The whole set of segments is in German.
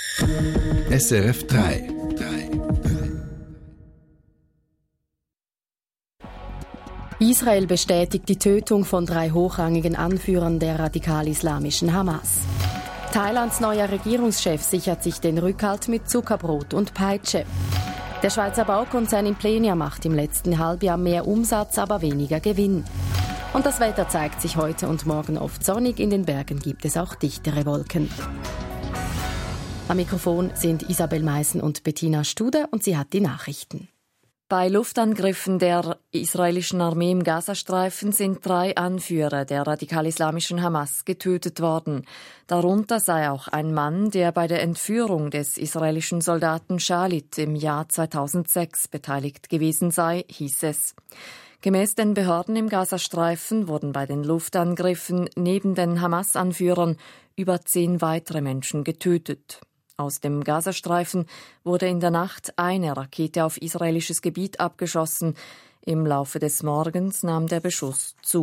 SRF 3. Israel bestätigt die Tötung von 3 hochrangigen Anführern der radikal-islamischen Hamas. Thailands neuer Regierungschef sichert sich den Rückhalt mit Zuckerbrot und Peitsche. Der Schweizer Baukonzern Implenia macht im letzten Halbjahr mehr Umsatz, aber weniger Gewinn. Und das Wetter zeigt sich heute und morgen oft sonnig. In den Bergen gibt es auch dichtere Wolken. Am Mikrofon sind Isabel Meissen und Bettina Studer und sie hat die Nachrichten. Bei Luftangriffen der israelischen Armee im Gazastreifen sind 3 Anführer der radikal-islamischen Hamas getötet worden. Darunter sei auch ein Mann, der bei der Entführung des israelischen Soldaten Shalit im Jahr 2006 beteiligt gewesen sei, hieß es. Gemäß den Behörden im Gazastreifen wurden bei den Luftangriffen neben den Hamas-Anführern über 10 weitere Menschen getötet. Aus dem Gazastreifen wurde in der Nacht eine Rakete auf israelisches Gebiet abgeschossen. Im Laufe des Morgens nahm der Beschuss zu.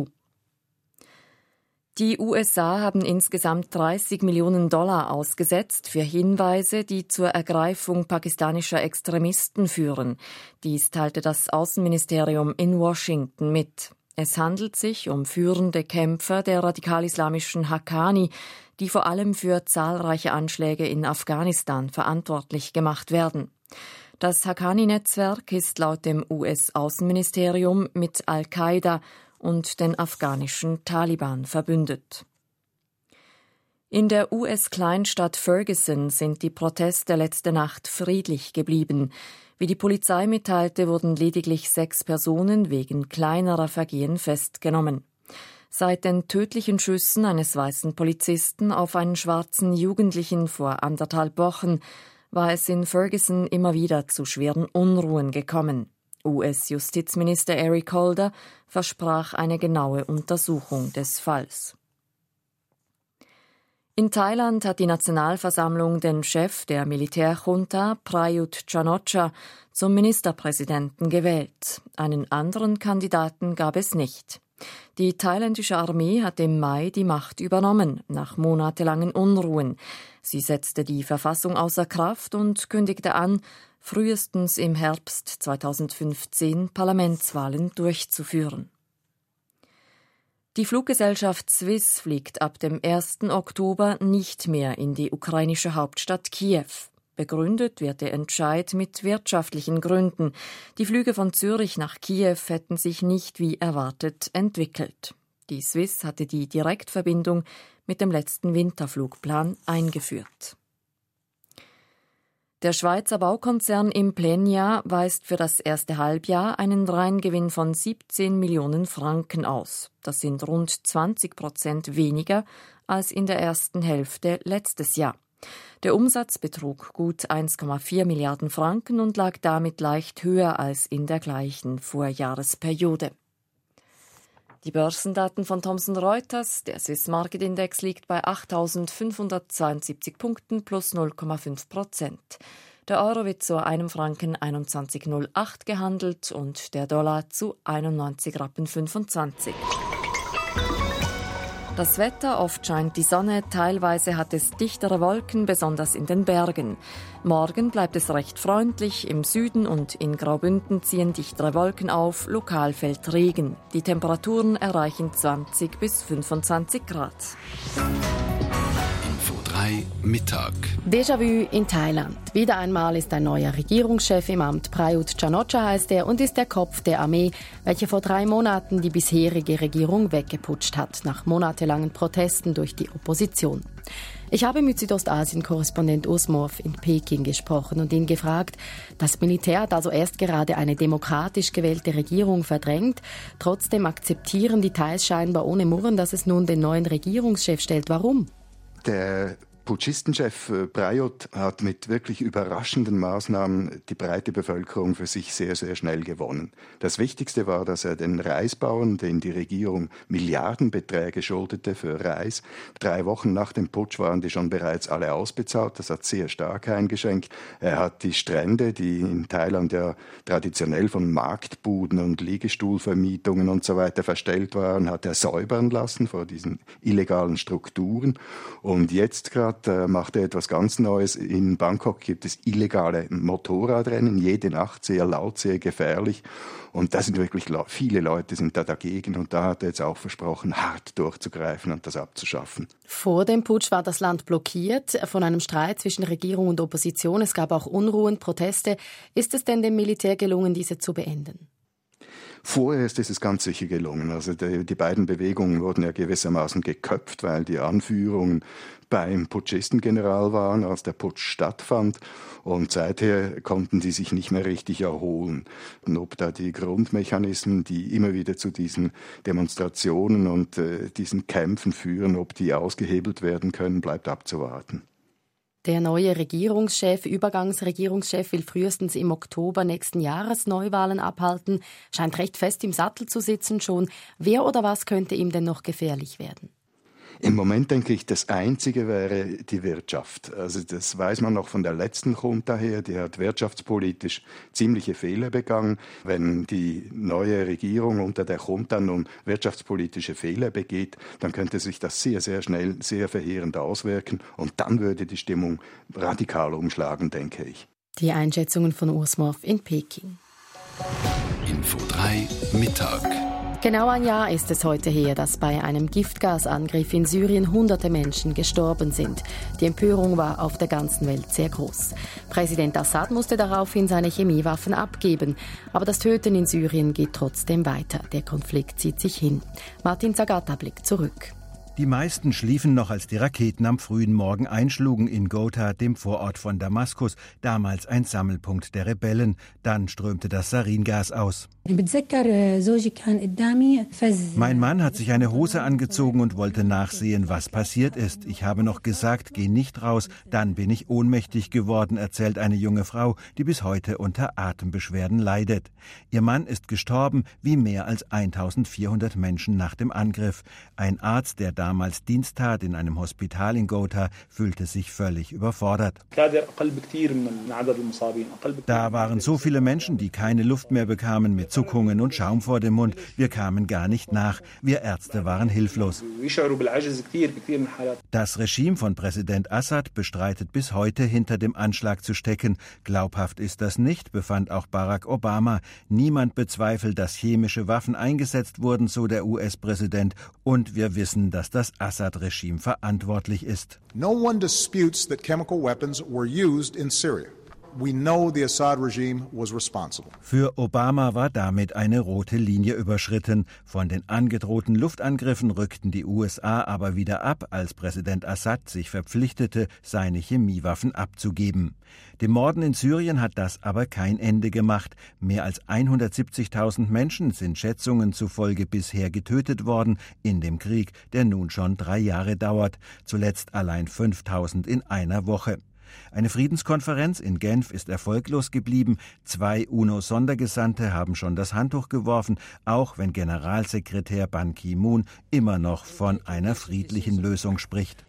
Die USA haben insgesamt $30 Millionen ausgesetzt für Hinweise, die zur Ergreifung pakistanischer Extremisten führen. Dies teilte das Außenministerium in Washington mit. Es handelt sich um führende Kämpfer der radikal-islamischen Haqqani, die vor allem für zahlreiche Anschläge in Afghanistan verantwortlich gemacht werden. Das Haqqani-Netzwerk ist laut dem US-Außenministerium mit Al-Qaida und den afghanischen Taliban verbündet. In der US-Kleinstadt Ferguson sind die Proteste letzte Nacht friedlich geblieben. Wie die Polizei mitteilte, wurden lediglich 6 Personen wegen kleinerer Vergehen festgenommen. Seit den tödlichen Schüssen eines weißen Polizisten auf einen schwarzen Jugendlichen vor 1,5 Wochen war es in Ferguson immer wieder zu schweren Unruhen gekommen. US-Justizminister Eric Holder versprach eine genaue Untersuchung des Falls. In Thailand hat die Nationalversammlung den Chef der Militärjunta, Prayut Chan-o-cha, zum Ministerpräsidenten gewählt. Einen anderen Kandidaten gab es nicht. Die thailändische Armee hat im Mai die Macht übernommen, nach monatelangen Unruhen. Sie setzte die Verfassung außer Kraft und kündigte an, frühestens im Herbst 2015 Parlamentswahlen durchzuführen. Die Fluggesellschaft Swiss fliegt ab dem 1. Oktober nicht mehr in die ukrainische Hauptstadt Kiew. Begründet wird der Entscheid mit wirtschaftlichen Gründen. Die Flüge von Zürich nach Kiew hätten sich nicht wie erwartet entwickelt. Die Swiss hatte die Direktverbindung mit dem letzten Winterflugplan eingeführt. Der Schweizer Baukonzern Implenia weist für das erste Halbjahr einen Reingewinn von 17 Millionen Franken aus. Das sind rund 20% weniger als in der ersten Hälfte letztes Jahr. Der Umsatz betrug gut 1,4 Milliarden Franken und lag damit leicht höher als in der gleichen Vorjahresperiode. Die Börsendaten von Thomson Reuters, der Swiss Market Index liegt bei 8.572 Punkten plus 0,5%. Der Euro wird zu einem Franken 21,08 gehandelt und der Dollar zu 91,25 Rappen. Das Wetter, oft scheint die Sonne, teilweise hat es dichtere Wolken, besonders in den Bergen. Morgen bleibt es recht freundlich, im Süden und in Graubünden ziehen dichtere Wolken auf, lokal fällt Regen. Die Temperaturen erreichen 20 bis 25 Grad. Info 3 Mittag. Déjà-vu in Thailand. Wieder einmal ist ein neuer Regierungschef im Amt. Prayut Chan-o-cha heißt er und ist der Kopf der Armee, welche vor 3 Monaten die bisherige Regierung weggeputscht hat, nach monatelangen Protesten durch die Opposition. Ich habe mit Südostasien-Korrespondent Urs Morf in Peking gesprochen und ihn gefragt, das Militär hat also erst gerade eine demokratisch gewählte Regierung verdrängt. Trotzdem akzeptieren die Thais scheinbar ohne Murren, dass es nun den neuen Regierungschef stellt. Warum? Der Putschistenchef Prayut hat mit wirklich überraschenden Maßnahmen die breite Bevölkerung für sich sehr, sehr schnell gewonnen. Das Wichtigste war, dass er den Reisbauern, denen die Regierung Milliardenbeträge schuldete für Reis, 3 Wochen nach dem Putsch waren die schon bereits alle ausbezahlt. Das hat sehr stark eingeschränkt. Er hat die Strände, die in Thailand ja traditionell von Marktbuden und Liegestuhlvermietungen und so weiter verstellt waren, hat er säubern lassen vor diesen illegalen Strukturen. Und jetzt gerade Assad machte etwas ganz Neues. In Bangkok gibt es illegale Motorradrennen, jede Nacht, sehr laut, sehr gefährlich. Und da sind wirklich viele Leute sind da dagegen. Und da hat er jetzt auch versprochen, hart durchzugreifen und das abzuschaffen. Vor dem Putsch war das Land blockiert von einem Streit zwischen Regierung und Opposition. Es gab auch Unruhen, Proteste. Ist es denn dem Militär gelungen, diese zu beenden? Vorerst ist es ganz sicher gelungen. Also die beiden Bewegungen wurden ja gewissermaßen geköpft, weil die Anführungen beim Putschisten-General waren, als der Putsch stattfand. Und seither konnten sie sich nicht mehr richtig erholen. Und ob da die Grundmechanismen, die immer wieder zu diesen Demonstrationen und diesen Kämpfen führen, ob die ausgehebelt werden können, bleibt abzuwarten. Der neue Übergangsregierungschef will frühestens im Oktober nächsten Jahres Neuwahlen abhalten. Scheint recht fest im Sattel zu sitzen schon. Wer oder was könnte ihm denn noch gefährlich werden? Im Moment denke ich, das Einzige wäre die Wirtschaft. Also das weiß man noch von der letzten Junta her, die hat wirtschaftspolitisch ziemliche Fehler begangen. Wenn die neue Regierung unter der Junta nun wirtschaftspolitische Fehler begeht, dann könnte sich das sehr, sehr schnell, sehr verheerend auswirken und dann würde die Stimmung radikal umschlagen, denke ich. Die Einschätzungen von Urs Morf in Peking. Info 3 Mittag. Genau ein Jahr ist es heute her, dass bei einem Giftgasangriff in Syrien hunderte Menschen gestorben sind. Die Empörung war auf der ganzen Welt sehr groß. Präsident Assad musste daraufhin seine Chemiewaffen abgeben. Aber das Töten in Syrien geht trotzdem weiter. Der Konflikt zieht sich hin. Martin Zagata blickt zurück. Die meisten schliefen noch, als die Raketen am frühen Morgen einschlugen in Ghouta, dem Vorort von Damaskus, damals ein Sammelpunkt der Rebellen. Dann strömte das Saringas aus. Mein Mann hat sich eine Hose angezogen und wollte nachsehen, was passiert ist. Ich habe noch gesagt, geh nicht raus. Dann bin ich ohnmächtig geworden, erzählt eine junge Frau, die bis heute unter Atembeschwerden leidet. Ihr Mann ist gestorben, wie mehr als 1400 Menschen nach dem Angriff. Ein Arzt, der damals Dienst tat in einem Hospital in Ghouta, fühlte sich völlig überfordert. Da waren so viele Menschen, die keine Luft mehr bekamen, mit Zuckungen und Schaum vor dem Mund. Wir kamen gar nicht nach. Wir Ärzte waren hilflos. Das Regime von Präsident Assad bestreitet bis heute, hinter dem Anschlag zu stecken. Glaubhaft ist das nicht, befand auch Barack Obama. Niemand bezweifelt, dass chemische Waffen eingesetzt wurden, so der US-Präsident. Und wir wissen, dass das Assad-Regime verantwortlich ist. No one disputes that chemical weapons were used in Syria. We know the Assad regime was responsible. Für Obama war damit eine rote Linie überschritten. Von den angedrohten Luftangriffen rückten die USA aber wieder ab, als Präsident Assad sich verpflichtete, seine Chemiewaffen abzugeben. Dem Morden in Syrien hat das aber kein Ende gemacht. Mehr als 170.000 Menschen sind Schätzungen zufolge bisher getötet worden in dem Krieg, der nun schon 3 Jahre dauert. Zuletzt allein 5.000 in einer Woche. Eine Friedenskonferenz in Genf ist erfolglos geblieben. 2 UNO-Sondergesandte haben schon das Handtuch geworfen, auch wenn Generalsekretär Ban Ki-moon immer noch von einer friedlichen Lösung spricht.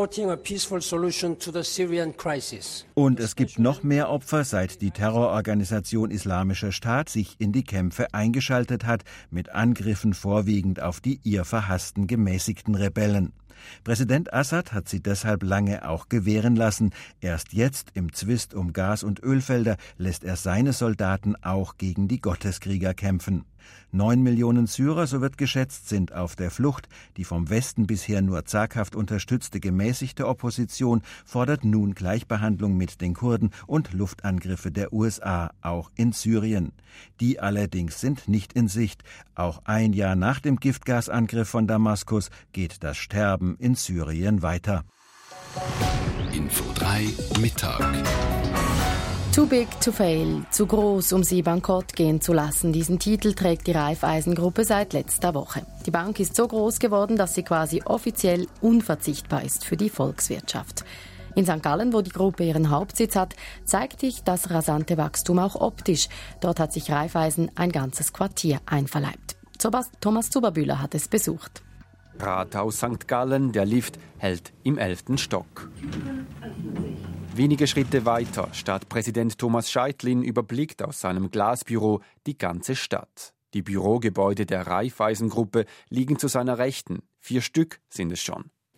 Und es gibt noch mehr Opfer, seit die Terrororganisation Islamischer Staat sich in die Kämpfe eingeschaltet hat, mit Angriffen vorwiegend auf die ihr verhassten gemäßigten Rebellen. Präsident Assad hat sie deshalb lange auch gewähren lassen. Erst jetzt, im Zwist um Gas- und Ölfelder, lässt er seine Soldaten auch gegen die Gotteskrieger kämpfen. 9 Millionen Syrer, so wird geschätzt, sind auf der Flucht. Die vom Westen bisher nur zaghaft unterstützte gemäßigte Opposition fordert nun Gleichbehandlung mit den Kurden und Luftangriffe der USA, auch in Syrien. Die allerdings sind nicht in Sicht. Auch ein Jahr nach dem Giftgasangriff von Damaskus geht das Sterben in Syrien weiter. Info 3 Mittag. Too big to fail, zu groß, um sie bankrott gehen zu lassen. Diesen Titel trägt die Raiffeisen-Gruppe seit letzter Woche. Die Bank ist so groß geworden, dass sie quasi offiziell unverzichtbar ist für die Volkswirtschaft. In St. Gallen, wo die Gruppe ihren Hauptsitz hat, zeigt sich das rasante Wachstum auch optisch. Dort hat sich Raiffeisen ein ganzes Quartier einverleibt. Thomas Zuberbühler hat es besucht. Rathaus St. Gallen, der Lift hält im 11. Stock. Wenige Schritte weiter, Stadtpräsident Thomas Scheitlin überblickt aus seinem Glasbüro die ganze Stadt. Die Bürogebäude der Raiffeisen-Gruppe liegen zu seiner Rechten. 4 Stück sind es schon.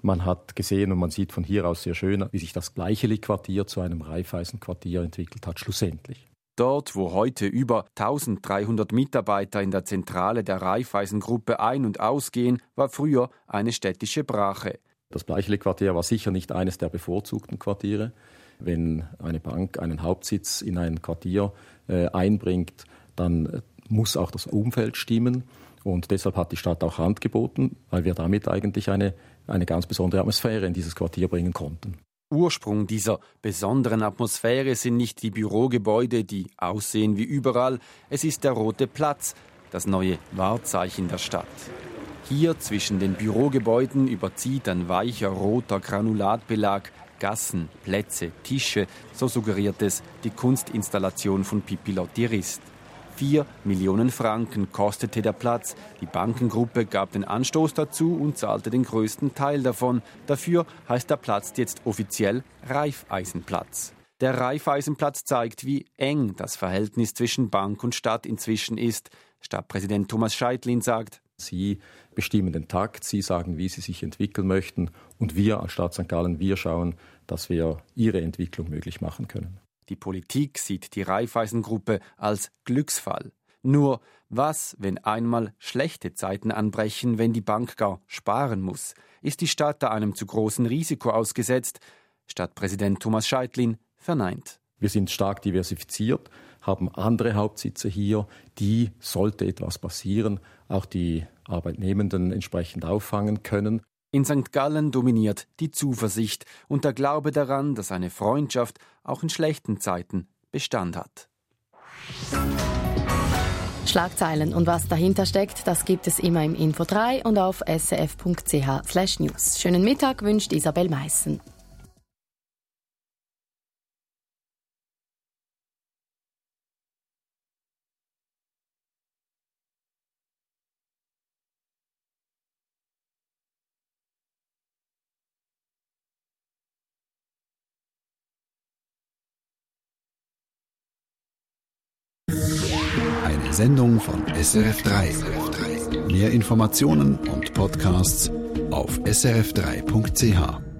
Man hat gesehen und man sieht von hier aus sehr schön, wie sich das Bleicheli-Quartier zu einem Raiffeisen-Quartier entwickelt hat, schlussendlich. Dort, wo heute über 1300 Mitarbeiter in der Zentrale der Raiffeisen-Gruppe ein- und ausgehen, war früher eine städtische Brache. Das Bleicheli-Quartier war sicher nicht eines der bevorzugten Quartiere. Wenn eine Bank einen Hauptsitz in ein Quartier einbringt, dann muss auch das Umfeld stimmen. Und deshalb hat die Stadt auch Hand geboten, weil wir damit eigentlich eine ganz besondere Atmosphäre in dieses Quartier bringen konnten. Ursprung dieser besonderen Atmosphäre sind nicht die Bürogebäude, die aussehen wie überall. Es ist der Rote Platz, das neue Wahrzeichen der Stadt. Hier zwischen den Bürogebäuden überzieht ein weicher roter Granulatbelag Gassen, Plätze, Tische, so suggeriert es die Kunstinstallation von Pippi Lotti-Rist. 4 Millionen Franken kostete der Platz. Die Bankengruppe gab den Anstoß dazu und zahlte den größten Teil davon. Dafür heißt der Platz jetzt offiziell Raiffeisenplatz. Der Raiffeisenplatz zeigt, wie eng das Verhältnis zwischen Bank und Stadt inzwischen ist. Stadtpräsident Thomas Scheitlin sagt: Sie bestimmen den Takt, Sie sagen, wie Sie sich entwickeln möchten. Und wir als Stadt St. Gallen, wir schauen, dass wir Ihre Entwicklung möglich machen können. Die Politik sieht die Raiffeisen-Gruppe als Glücksfall. Nur was, wenn einmal schlechte Zeiten anbrechen, wenn die Bank gar sparen muss? Ist die Stadt da einem zu großen Risiko ausgesetzt? Stadtpräsident Thomas Scheitlin verneint. Wir sind stark diversifiziert, haben andere Hauptsitze hier, die, sollte etwas passieren, auch die Arbeitnehmenden entsprechend auffangen können. In St. Gallen dominiert die Zuversicht und der Glaube daran, dass eine Freundschaft auch in schlechten Zeiten Bestand hat. Schlagzeilen und was dahinter steckt, das gibt es immer im Info 3 und auf srf.ch/news. Schönen Mittag wünscht Isabel Meissen. Eine Sendung von SRF3. Mehr Informationen und Podcasts auf srf3.ch.